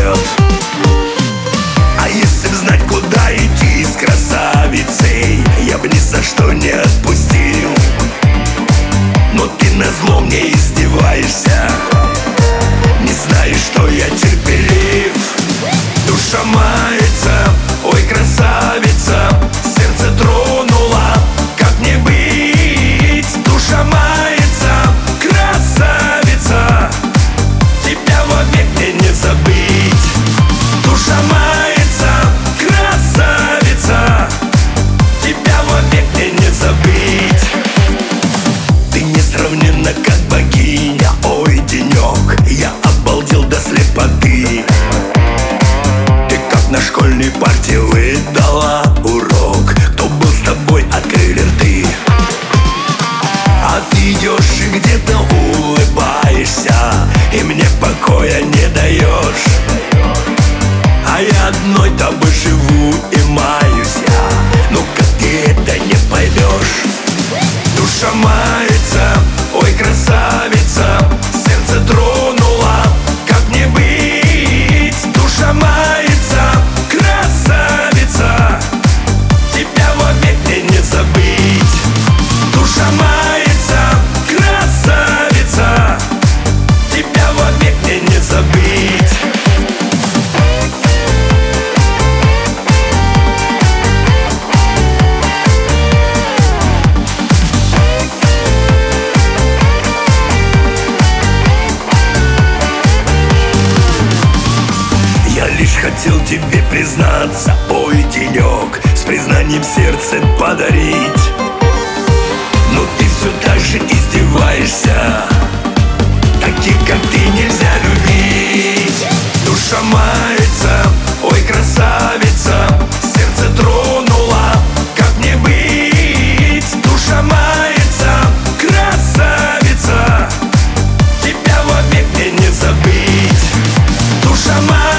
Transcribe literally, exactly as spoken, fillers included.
пройдет. А если б знать, куда идти с красавицей, я бы ни за что не отпустил. Но ты назло мне издеваешься, не знаешь, что я терпелив. Душа мается, ой, красавица, сердце тронула, как мне быть? Душа мается, красавица, тебя вовек мне не забыть. Душа мается, красавица, тебя вовек мне не забыть. Ты несравненна, как богиня, ой, денек, я обалдел до слепоты. Ты как на школьной парте выдала урок, кто был с тобой, открыли рты. А ты идешь и где-то улыбаешься, и мне покоя не даешь. А я одной тобой живу и маюсь я, ну как ты это не поймешь? Душа мается, ой, красавица, сердце тронула, как мне быть? Душа мается, красавица, тебя вовек мне не забыть. Душа мается, красавица, тебя вовек мне не забыть. Я лишь хотел тебе признаться, ой, денек, с признанием сердце подарить. Но ты все так же издеваешься, таких как ты нельзя любить. Душа мается, ой, красавица, сердце тронула, как мне быть? Душа мается, красавица, тебя вовек мне не забыть. Душа мается.